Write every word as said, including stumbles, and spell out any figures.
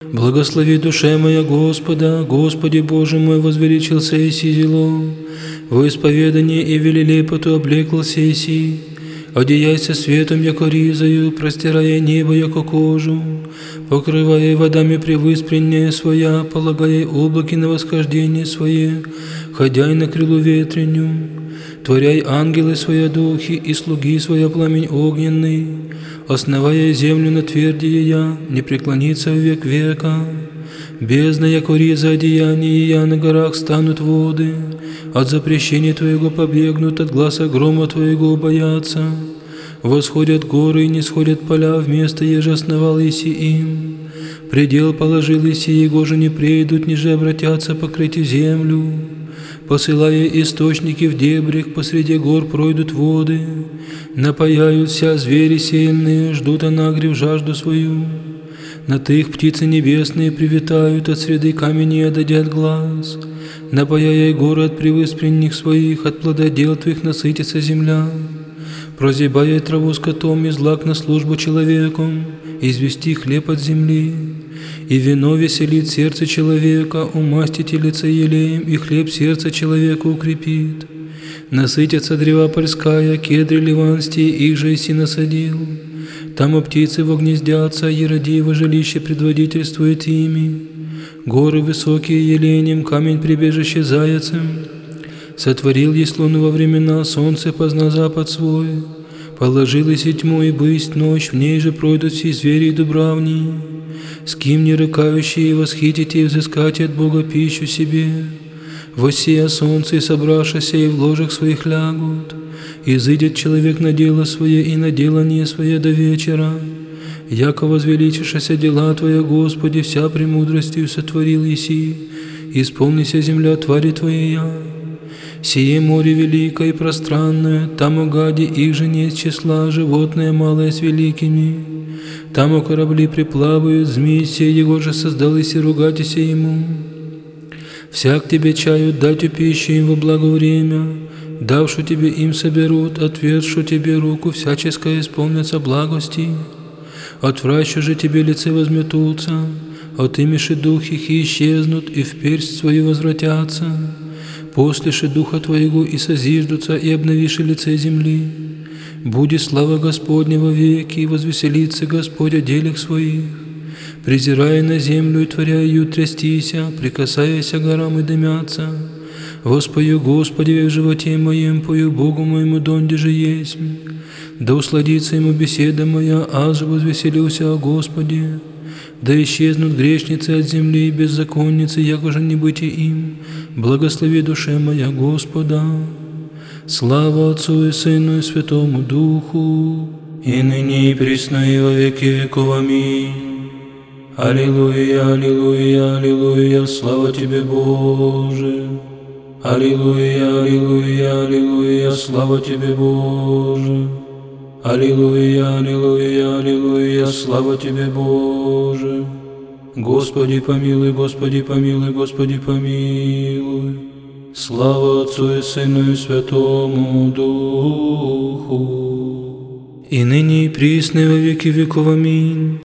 Благослови душе моя Господа, Господи Боже мой, возвеличился иси зело, во исповедание и велилепоту облеклся иси, одеяйся светом, яко ризою, простирая небо, яко кожу, покрывая водами превыспренняя своя, полагая облаки на восхождение свое, ходяй на крылу ветреню, творяй ангелы свои духи и слуги своя пламень огненный, основая землю на твердие я, не преклонится в век века. Бездна, яко риза одеяния, я на горах станут воды, от запрещения Твоего побегнут, от гласа грома Твоего боятся. Восходят горы и не сходят поля, вместо еже основал иси им. Предел положил иси, его же не прейдут, ниже обратятся покрыть землю. Посылая источники в дебрях, посреди гор пройдут воды, напаяют вся звери сильные, ждут анагрев жажду свою. На их птицы небесные привитают, от среды камени отдадят глаз. Напаяя горы от превыспренних своих, от плододел Твоих насытится земля. Прозябая траву скотом и злак на службу человеку, извести хлеб от земли. И вино веселит сердце человека, умастите лице елеем, и хлеб сердце человека укрепит. Насытятся древа польская, кедры ливанские, их же иси насадил. Там и птицы вогнездятся, еродиево жилище предводительствует ими. Горы высокие еленем, камень прибежище заяцем. Сотворил есть луну во времена, солнце позна запад свой. Положил и тьму и бысть ночь, в ней же пройдут все звери и дубравни. С кем не рыкающие восхитите и взыскать от Бога пищу себе. Воссея солнце и собравшися, и в ложах своих лягут. Изыдет человек на дело свое и на делание свое до вечера. Яко возвеличишься дела Твоя, Господи, вся премудростью сотворил еси, исполнися земля твари Твоя. Сие море великое и пространное, там у гади их же нет числа, животное малое с великими. Там у корабли приплавают, змей сей его же создал, и ругайтеся ему. Всяк тебе чают, дать пищу им во благо время, давшу тебе им соберут, отвершу тебе руку, всяческое исполнятся благости. Отвращу же тебе лице возметутся, от имеши дух их и исчезнут, и в персть свою возвратятся. Послеши духа Твоего и созиждутся, и обновиши лице земли. Будет слава Господня во веки, и возвеселится Господь о делах своих. Презирая на землю и творя ее трястися, прикасаясь к горам и дымятся. Воспою Господи в животе моем, пою Богу моему, донде же есть. Да усладится ему беседа моя, аз же возвеселился о Господе. Да исчезнут грешницы от земли и беззаконницы, яко же не быть им. Благослови душе моя Господа. Слава Отцу и Сыну и Святому Духу, и ныне и присно и во веки веков. Аминь. Аллилуйя, аллилуйя, аллилуйя, слава Тебе, Боже. Аллилуйя, аллилуйя, аллилуйя, слава Тебе, Боже. Аллилуйя, аллилуйя, аллилуйя, слава Тебе, Боже. Господи помилуй, Господи помилуй, Господи помилуй. Слава Отцу и Сыну и Святому Духу, и ныне и присно и во веки веков. Аминь.